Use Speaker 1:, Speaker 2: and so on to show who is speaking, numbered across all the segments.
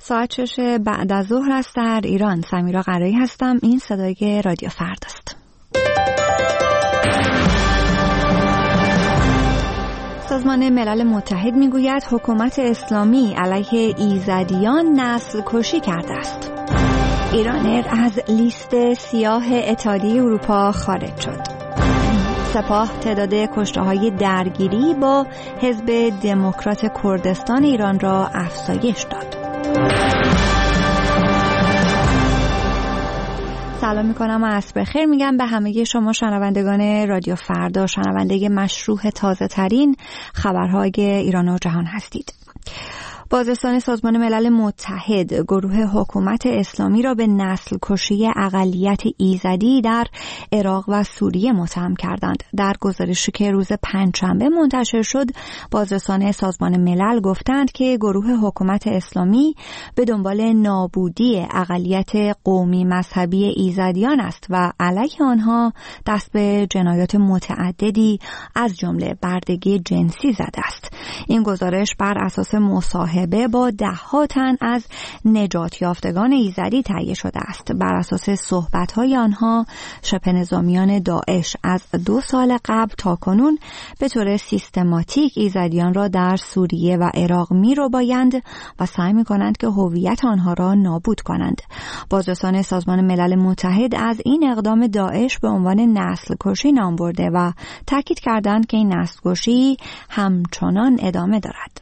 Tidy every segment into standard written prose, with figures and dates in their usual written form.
Speaker 1: ساعت 6 بعد از ظهر است در ایران. سمیرا قرایی هستم. این صدای رادیو فرداست. سازمان ملل متحد میگوید حکومت اسلامی علیه ایزدیان نسل کشی کرده است. ایران ایر از لیست سیاه اتحادیه اروپا خارج شد. سپاه تعداد کشته‌های درگیری با حزب دموکرات کردستان ایران را افزایش داد. سلام میکنم و عصر بخیر میگم به همه شما شنوندگان رادیو فردا، شنونده مشروع تازه ترین خبرهای ایران و جهان هستید. بازرسان سازمان ملل متحد گروه حکومت اسلامی را به نسل کشی اقلیت ایزدی در عراق و سوریه متهم کردند. در گزارشی که روز پنجشنبه منتشر شد، بازرسان سازمان ملل گفتند که گروه حکومت اسلامی به دنبال نابودی اقلیت قومی مذهبی ایزدیان است و علیه آنها دست به جنایات متعددی از جمله بردگی جنسی زده است. این گزارش بر اساس مصاحبه با ده‌ها تن از نجات یافتگان ایزدی تهیه شده است. بر اساس صحبت‌های آنها، شبه نظامیان داعش از 2 سال قبل تا کنون به طور سیستماتیک ایزدیان را در سوریه و عراق می‌ربایند و سعی می‌کنند که هویت آنها را نابود کنند. بازرسان سازمان ملل متحد از این اقدام داعش به عنوان نسل کشی نام برده و تاکید کردند که این نسل کشی همچنان ادامه دارد.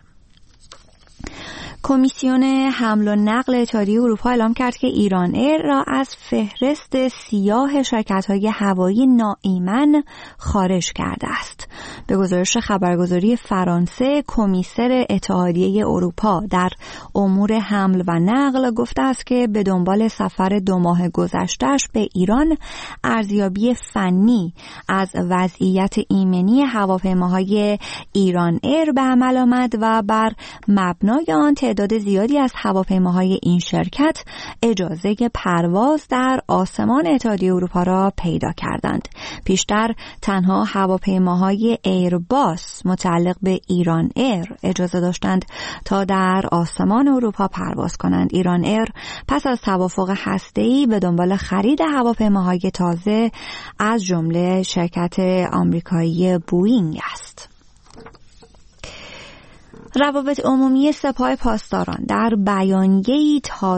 Speaker 1: کمیسیون حمل و نقل اتحادیه اروپا اعلام کرد که ایران ایر را از فهرست سیاه شرکت‌های هوایی ناایمن خارج کرده است. به گزارش خبرگزاری فرانسه، کمیسر اتحادیه اروپا در امور حمل و نقل گفته است که به دنبال سفر 2 ماه گذشته‌اش به ایران، ارزیابی فنی از وضعیت ایمنی هواپیماهای ایران ایر به عمل آمد و بر مبنای آن تعداد زیادی از هواپیماهای این شرکت اجازه پرواز در آسمان اتحادیه اروپا را پیدا کردند. پیشتر تنها هواپیماهای ایرباس متعلق به ایران ایر اجازه داشتند تا در آسمان اروپا پرواز کنند. ایران ایر پس از توافق هسته‌ای به دنبال خرید هواپیماهای تازه از جمله شرکت آمریکایی بوئینگ است. روابط عمومی سپاه پاسداران در بیانیه‌ای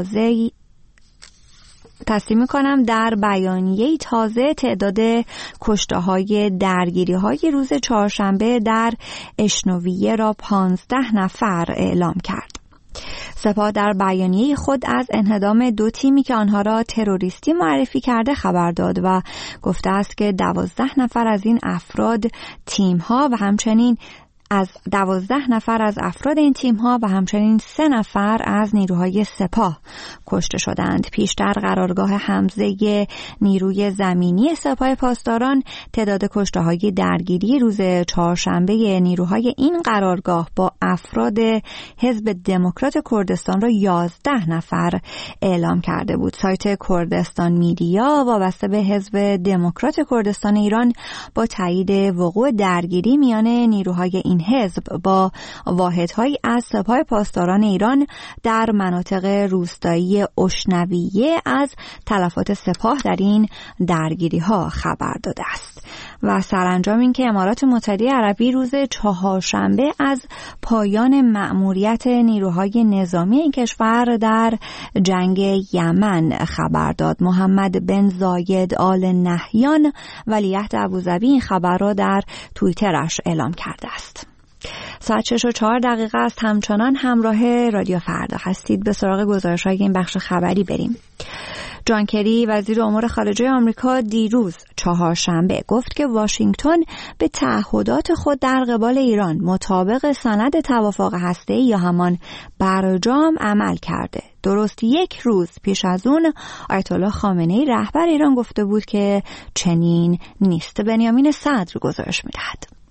Speaker 1: تازه تعداد کشته‌های درگیری‌های روز چهارشنبه در اشنویه را 15 نفر اعلام کرد. سپاه در بیانیه خود از انهدام 2 تیمی که آنها را تروریستی معرفی کرده خبر داد و گفته است که 12 نفر از این افراد تیم‌ها و همچنین از 12 نفر از افراد این تیم‌ها و همچنین 3 نفر از نیروهای سپاه کشته شدند. پیشتر قرارگاه حمزه نیروی زمینی سپاه پاسداران تعداد کشته‌های درگیری روز چهارشنبه نیروهای این قرارگاه با افراد حزب دموکرات کردستان را 11 نفر اعلام کرده بود. سایت کردستان میدیا وابسته به حزب دموکرات کردستان ایران با تایید وقوع درگیری میان نیروهای این حزب با واحدهایی از سپاه پاسداران ایران در مناطق روستایی اشنویه از تلفات سپاه در این درگیری ها خبر داده است. و سرانجام این که امارات متحده عربی روز چهارشنبه از پایان مأموریت نیروهای نظامی این کشور در جنگ یمن خبر داد. محمد بن زاید آل نهیان ولیعهد ابوظبی این خبر را در توییترش اعلام کرده است. ساعت 6:04 است. همچنان همراه رادیو فردا هستید. به سراغ گزارش‌های این بخش خبری بریم. جان کری وزیر امور خارجه آمریکا دیروز چهارشنبه گفت که واشنگتن به تعهدات خود در قبال ایران مطابق سند توافق هسته‌ای یا همان برجام عمل کرده. درست 1 روز پیش از اون آیت الله خامنه‌ای رهبر ایران گفته بود که چنین نیست. بنیامین صدر گزارش می‌دهد.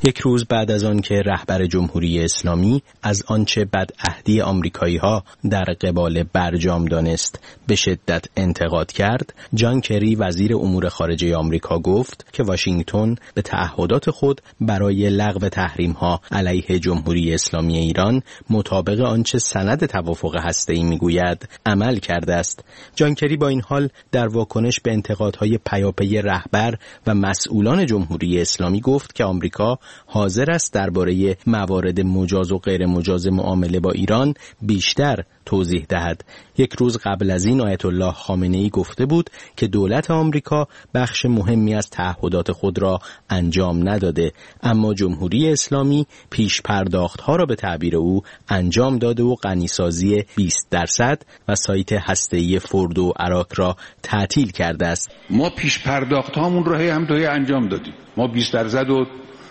Speaker 2: یک روز بعد از آن که رهبر جمهوری اسلامی از آنچه بدعهدی آمریکایی‌ها در قبال برجام دانست به شدت انتقاد کرد، جان کری وزیر امور خارجه آمریکا گفت که واشنگتن به تعهدات خود برای لغو تحریم‌ها علیه جمهوری اسلامی ایران مطابق آنچه سند توافق هسته‌ای میگوید عمل کرده است. جان کری با این حال در واکنش به انتقادهای پیاپی رهبر و مسئولان جمهوری اسلامی گفت که آمریکا حاضر است درباره موارد مجاز و غیر مجاز معامله با ایران بیشتر توضیح دهد. یک روز قبل از این آیت الله خامنه‌ای گفته بود که دولت آمریکا بخش مهمی از تعهدات خود را انجام نداده، اما جمهوری اسلامی پیش پرداخت‌ها را به تعبیر او انجام داده و غنیسازی 20% و سایت هسته‌ای فوردو و عراق را تعطیل کرده است.
Speaker 3: ما پیش پرداخت‌هامون را هم انجام دادیم. ما 20% رو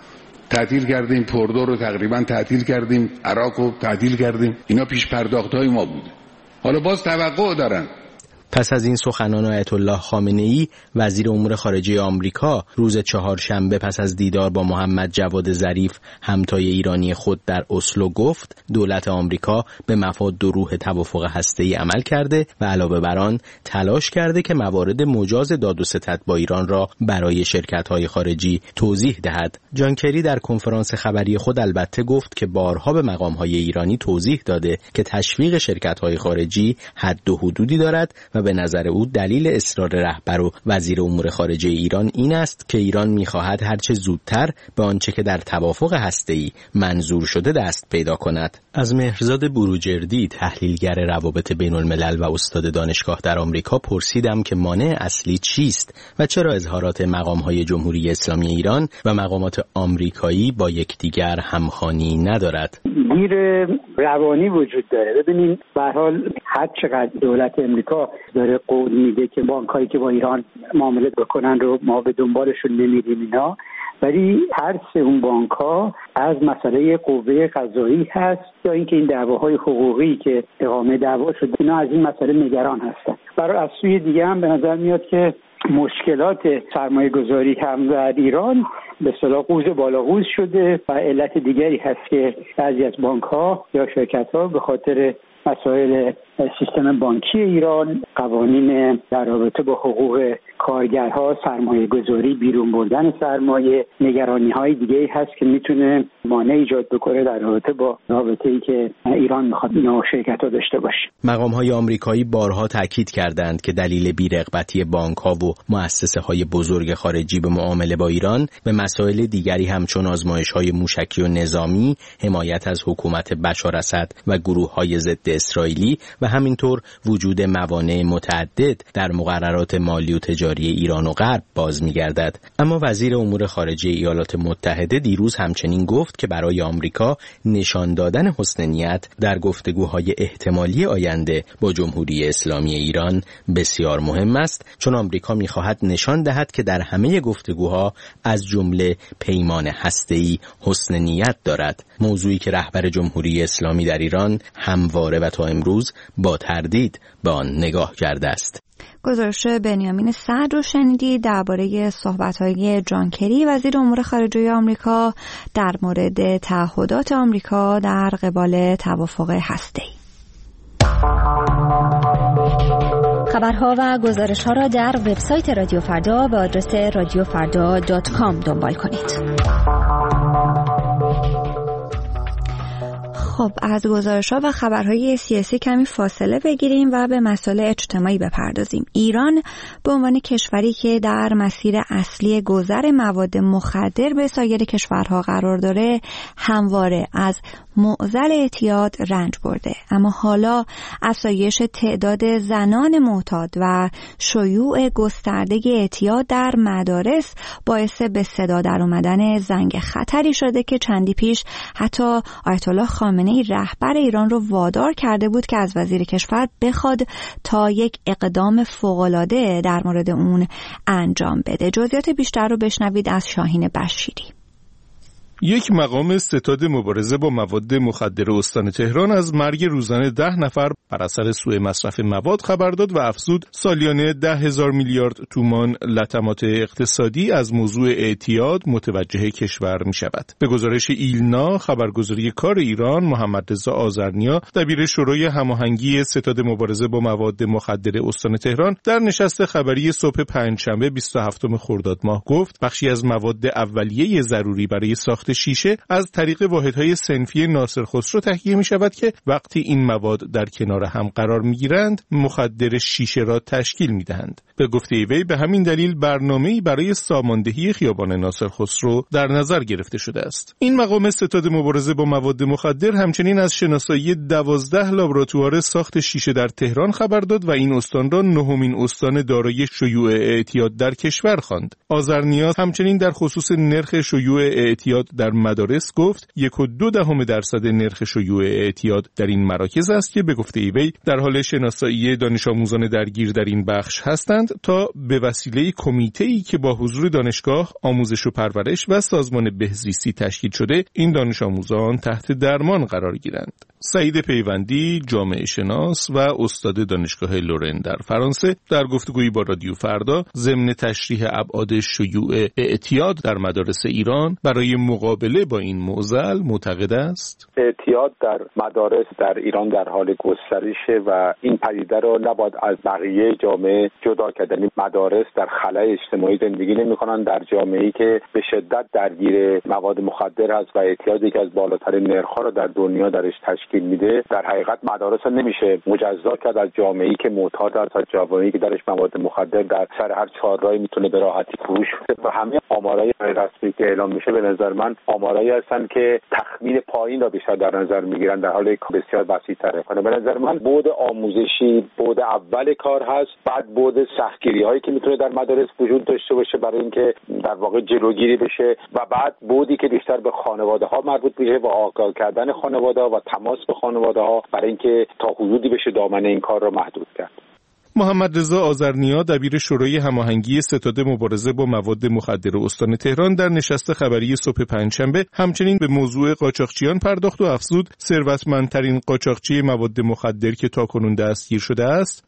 Speaker 3: تعطیل کردیم، فوردو رو تقریبا تعطیل کردیم، عراق رو تعطیل کردیم. اینا پیش پرداخت‌های ما بوده. حالا باز توقع دارن.
Speaker 2: پس از این سخنان آیت الله خامنه‌ای، وزیر امور خارجه آمریکا روز چهارشنبه پس از دیدار با محمد جواد ظریف همتای ایرانی خود در اسلو گفت دولت آمریکا به مفاد و روح توافق هسته‌ای عمل کرده و علاوه بر آن تلاش کرده که موارد مجاز داد و ستد با ایران را برای شرکت‌های خارجی توضیح دهد. جان کری در کنفرانس خبری خود البته گفت که بارها به مقام‌های ایرانی توضیح داده که تشویق شرکت‌های خارجی حد و حدودی دارد و به نظر او دلیل اصرار رهبر و وزیر امور خارجه ایران این است که ایران می‌خواهد هرچه زودتر به آنچه که در توافق هسته‌ای منظور شده دست پیدا کند. از مهرزاد بروجردی، تحلیلگر روابط بین‌الملل و استاد دانشگاه در آمریکا، پرسیدم که مانع اصلی چیست و چرا اظهارات مقام‌های جمهوری اسلامی ایران و مقامات آمریکایی با یکدیگر همخوانی ندارد.
Speaker 4: گیر روانی وجود داره. ببینید به هر حال هر چقدر دولت امریکا داره قول میده که بانکایی که با ایران معامله بکنن رو ما به دنبالشون نمیدیم اینا، ولی هر سه اون بانک‌ها از مسئله قوه قضایی هست یا اینکه این دعواهای حقوقی که اقامه دعوا شده اینا از این مسئله نگران هستن. برای از سوی دیگه هم به نظر میاد که مشکلات سرمایه گذاری هم در ایران به اصطلاح قوز بالا قوز شده و علت دیگری هست که بعضی از بانک‌ها یا شرکت‌ها به خاطر مسائل سیستم بانکی ایران، قوانین در رابطه با حقوق کارگرها، سرمایه گذاری، بیرون بردن سرمایه، نگرانی های دیگه هست که میتونه مانع ایجاد بکنه در رابطه با رابطه‌ای که ایران میخواد اینا شرکت‌ها داشته باشه.
Speaker 2: مقام‌های آمریکایی بارها تاکید کردند که دلیل بی‌رغبتی بانک‌ها و مؤسسه‌های بزرگ خارجی به معامله با ایران به مسائل دیگری همچون آزمایش‌های موشکی و نظامی، حمایت از حکومت بشار اسد و گروه‌های ضد اسرائیلی و همینطور وجود موانع متعدد در مقررات مالی و تجاری ایران و غرب باز می‌گردد. اما وزیر امور خارجه ایالات متحده دیروز همچنین گفت که برای آمریکا نشان دادن حسن نیت در گفتگوهای احتمالی آینده با جمهوری اسلامی ایران بسیار مهم است، چون آمریکا می‌خواهد نشان دهد که در همه گفتگوها از جمله پیمان هسته‌ای حسن نیت دارد، موضوعی که رهبر جمهوری اسلامی در ایران همواره و تا امروز با تردید به آن نگاه کرده است.
Speaker 1: گزارش بنیامین سعد رو شنیدید درباره صحبت‌های جان کری وزیر امور خارجه آمریکا در مورد تعهدات آمریکا در قبال توافق هسته‌ای.
Speaker 5: خبرها و گزارش‌ها را در وبسایت رادیو فردا به آدرس radiofarda.com دنبال کنید.
Speaker 1: خب از گزارش‌ها و خبرهای سیاسی کمی فاصله بگیریم و به مسائل اجتماعی بپردازیم. ایران به عنوان کشوری که در مسیر اصلی گذر مواد مخدر به سایر کشورها قرار داره همواره از معضل اعتیاد رنج برده، اما حالا افزایش تعداد زنان معتاد و شیوع گسترده اعتیاد در مدارس باعث به صدا در اومدن زنگ خطری شده که چندی پیش حتی آیت الله خامنه‌ای رهبر ایران رو وادار کرده بود که از وزیر کشور بخواد تا یک اقدام فوق‌العاده در مورد اون انجام بده. جزئیات بیشتر رو بشنوید از شاهین بشیری.
Speaker 6: یک مقام ستاد مبارزه با مواد مخدر استان تهران از مرگ روزانه 10 نفر بر اثر سوء مصرف مواد خبر داد و افزود سالیانه 10,000 میلیارد تومان لطمات اقتصادی از موضوع اعتیاد متوجه کشور می شود. به گزارش ایلنا خبرگزاری کار ایران، محمد رضا آذرنیا دبیر شورای هماهنگی ستاد مبارزه با مواد مخدر استان تهران در نشست خبری صبح پنجشنبه 27 خرداد ماه گفت بخشی از مواد اولیه ضروری برای ساخت شیشه از طریق واحدهای صنفی ناصر خسرو تهیه می شود که وقتی این مواد در کنار هم قرار می گیرند مخدر شیشه را تشکیل می دهند. به گفته وی به همین دلیل برنامه‌ای برای ساماندهی خیابان ناصر خسرو در نظر گرفته شده است. این مقام ستاد مبارزه با مواد مخدر همچنین از شناسایی 12 لابراتوار ساخت شیشه در تهران خبر داد و این استان را نهمین استان دارای شیوع اعتیاد در کشور خواند. آذرنیا همچنین در خصوص نرخ شیوع اعتیاد در مدارس گفت 1.2% نرخ شیوع اعتیاد در این مراکز است که به گفته وی در حال شناسایی دانش آموزان درگیر در این بخش هستند تا به وسیله کمیته‌ای که با حضور دانشگاه، آموزش و پرورش و سازمان بهزیستی تشکیل شده این دانش آموزان تحت درمان قرار گیرند. سعید پیوندی، جامعه شناس و استاد دانشگاه لورن در فرانسه در گفتگویی با رادیو فردا ضمن تشریح ابعاد شیوع اعتیاد در مدارس ایران برای مقابله با این معضل معتقد است
Speaker 7: اعتیاد در مدارس در ایران در حال گسترشه و این پدیده را نباید از بقیه جامعه جدا کرد. مدارس در خلأ اجتماعی زندگی نمی‌کنند، در جامعه‌ای که به شدت درگیر مواد مخدر است و اعتیاد که از بالاترین نرخ‌ها را در دنیا درش تشکیل میده. در حقیقت مدارس نمیشه مجزا کرد از جامعه‌ای که معتاد است، از جامعه‌ای که درش مواد مخدر در سر هر چهارراهی میتونه به راحتی فروش بده. و همه آمارای رسمی که اعلام میشه به نظر من آمارایی هستن که تخمین پایین را بیشتر در نظر میگیرن در حالی که بسیار وسیع‌تره. به نظر من بعد آموزشی بعد اول کار هست، بعد بعد سختگیری‌هایی که میتونه در مدارس وجود داشته باشه برای اینکه در واقع جلوگیری بشه و بعد بعدی که بیشتر به خانواده‌ها مربوط میشه و آگاه کردن خانواده‌ها و تماس به خانواده‌ها برای اینکه تا حدودی بشه دامنه این کار را محدود کرد.
Speaker 6: محمد رضا آذرنیا دبیر شورای هماهنگی ستاد مبارزه با مواد مخدر استان تهران در نشست خبری صبح پنجشنبه همچنین به موضوع قاچاقچیان پرداخت و افزود ثروتمندترین قاچاقچی مواد مخدر که تاکنون دستگیر شده است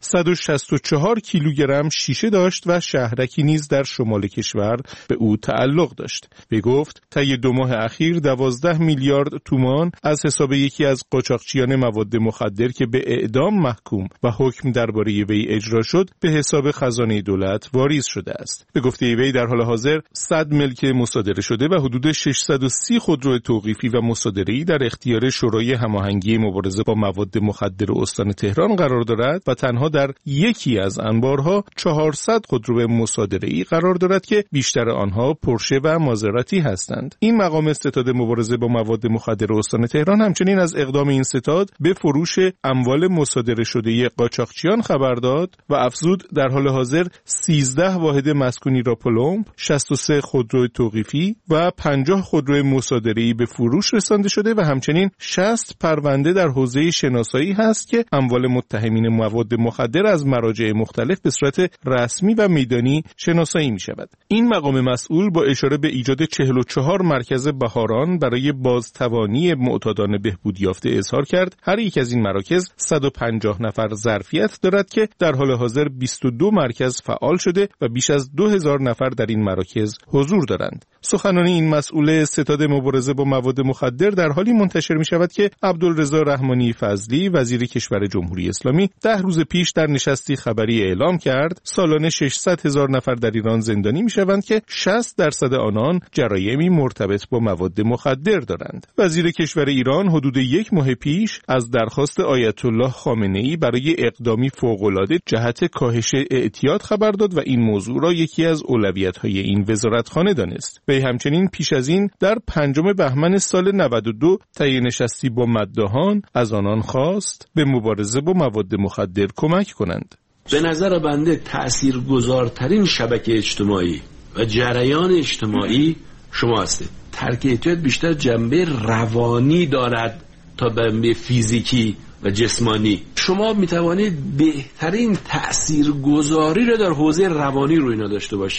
Speaker 6: 164 کیلوگرم شیشه داشت و شهرکی نیز در شمال کشور به او تعلق داشت. وی گفت طی 2 ماه اخیر 12 میلیارد تومان از حساب یکی از قاچاقچیان مواد مخدر که به اعدام محکوم و حکم درباره وی اجرا شد به حساب خزانه دولت واریز شده است. به گفته وی در حال حاضر 100 ملک مصادره شده و حدود 630 خودرو توقیفی و مصادره‌ای در اختیار شورای هماهنگی مبارزه با مواد مخدر استان تهران قرار دارد و تنها در یکی از انبارها 400 خودرو مصادره‌ای قرار دارد که بیشتر آنها پورشه و مازراتی هستند. این مقام ستاد مبارزه با مواد مخدر استان تهران همچنین از اقدام این ستاد به فروش اموال مصادره شده قاچاقچیان خبر داد و افزود در حال حاضر 13 واحد مسکونی را پلمب، 63 خودرو توقیفی و 50 خودرو مصادره‌ای به فروش رسانده شده و همچنین 60 پرونده در حوزه شناسایی هست که اموال متهمین مواد مخدر از مراجع مختلف به صورت رسمی و میدانی شناسایی می شود. این مقام مسئول با اشاره به ایجاد 44 مرکز بهاران برای بازتوانی معتادان بهبود یافته اظهار کرد هر یک از این مراکز 150 نفر ظرفیت دارد که در حال حاضر 22 مرکز فعال شده و بیش از 2000 نفر در این مراکز حضور دارند. سخنان این مسئول ستاد مبارزه با مواد مخدر در حالی منتشر می شود که عبدالرضا رحمانی فضلی وزیر کشور جمهوری اسلامی 10 روز پیش در نشستی خبری اعلام کرد سالانه 600,000 نفر در ایران زندانی می شوند که 60% آنان جرایمی مرتبط با مواد مخدر دارند. وزیر کشور ایران حدود 1 ماه پیش از درخواست آیت الله خامنه‌ای برای اقدامی فوق‌العاده جهت کاهش اعتیاد خبر داد و این موضوع را یکی از اولویت‌های این وزارتخانه دانست. وی همچنین پیش از این در 5 بهمن سال 92 طی نشستی با مداحان از آنان خواست به مبارزه با مواد مخدر کمک کنند.
Speaker 8: به نظر بنده تأثیرگذارترین شبکه اجتماعی و جریان اجتماعی شما هستید. ترک اعتیاد بیشتر جنبه روانی دارد تا جنبه فیزیکی و جسمانی. شما میتوانید بهترین تأثیرگذاری را در حوزه روانی روی اینا داشته باشید.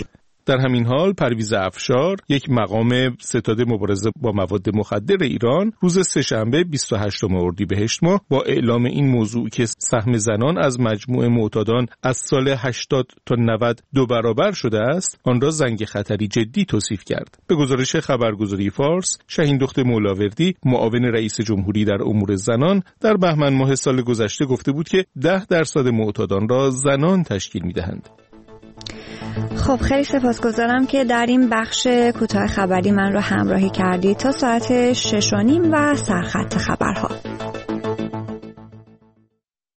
Speaker 6: در همین حال پرویز افشار، یک مقام ستاد مبارزه با مواد مخدر ایران، روز سه‌شنبه 28 اردیبهشت ماه با اعلام این موضوع که سهم زنان از مجموع معتادان از سال 80 تا 90 2 برابر شده است، آن را زنگ خطری جدی توصیف کرد. به گزارش خبرگزاری فارس، شاهین دخت مولاوردی، معاون رئیس جمهوری در امور زنان، در بهمن ماه سال گذشته گفته بود که 10% معتادان را زنان تشکیل می‌دهند.
Speaker 1: خب خیلی سپاسگزارم که در این بخش کوتاه خبری من رو همراهی کردید تا ساعت 6:30 و سرخط خبرها.